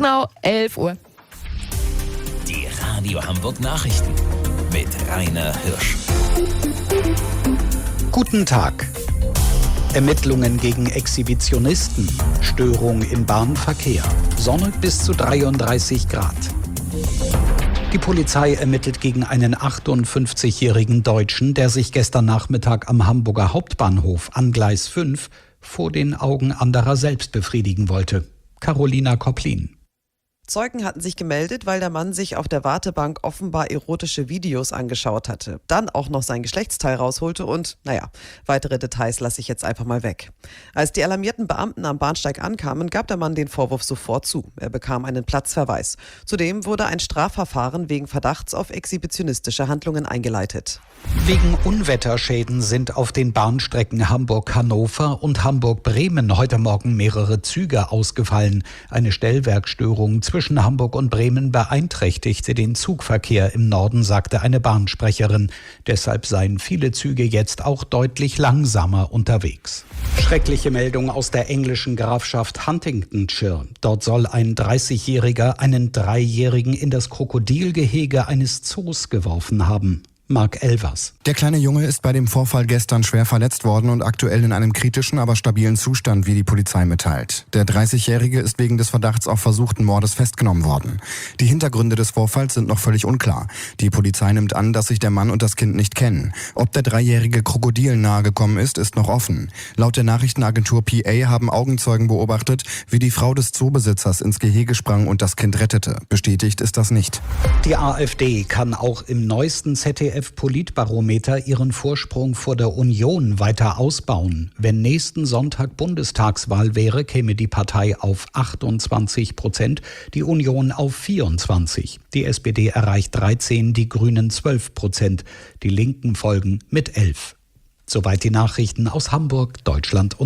genau 11 Uhr. Die Radio Hamburg Nachrichten mit Rainer Hirsch. Guten Tag. Ermittlungen gegen Exhibitionisten. Störung im Bahnverkehr. Sonne bis zu 33 Grad. Die Polizei ermittelt gegen einen 58-jährigen Deutschen, der sich gestern Nachmittag am Hamburger Hauptbahnhof an Gleis 5 vor den Augen anderer selbst befriedigen wollte. Carolina Kopplin. Zeugen hatten sich gemeldet, weil der Mann sich auf der Wartebank offenbar erotische Videos angeschaut hatte. Dann auch noch sein Geschlechtsteil rausholte und, weitere Details lasse ich jetzt einfach mal weg. Als die alarmierten Beamten am Bahnsteig ankamen, gab der Mann den Vorwurf sofort zu. Er bekam einen Platzverweis. Zudem wurde ein Strafverfahren wegen Verdachts auf exhibitionistische Handlungen eingeleitet. Wegen Unwetterschäden sind auf den Bahnstrecken Hamburg-Hannover und Hamburg-Bremen heute Morgen mehrere Züge ausgefallen. Eine Stellwerkstörung zwischen Hamburg und Bremen beeinträchtigte den Zugverkehr im Norden, sagte eine Bahnsprecherin. Deshalb seien viele Züge jetzt auch deutlich langsamer unterwegs. Schreckliche Meldung aus der englischen Grafschaft Huntingdonshire. Dort soll ein 30-Jähriger einen 3-Jährigen in das Krokodilgehege eines Zoos geworfen haben. Mark Elvers. Der kleine Junge ist bei dem Vorfall gestern schwer verletzt worden und aktuell in einem kritischen, aber stabilen Zustand, wie die Polizei mitteilt. Der 30-Jährige ist wegen des Verdachts auf versuchten Mordes festgenommen worden. Die Hintergründe des Vorfalls sind noch völlig unklar. Die Polizei nimmt an, dass sich der Mann und das Kind nicht kennen. Ob der 3-Jährige Krokodilen nahegekommen ist noch offen. Laut der Nachrichtenagentur PA haben Augenzeugen beobachtet, wie die Frau des Zoobesitzers ins Gehege sprang und das Kind rettete. Bestätigt ist das nicht. Die AfD kann auch im neuesten ZDF-Politbarometer ihren Vorsprung vor der Union weiter ausbauen. Wenn nächsten Sonntag Bundestagswahl wäre, käme die Partei auf 28%, die Union auf 24%. Die SPD erreicht 13%, die Grünen 12%. Die Linken folgen mit 11%. Soweit die Nachrichten aus Hamburg, Deutschland und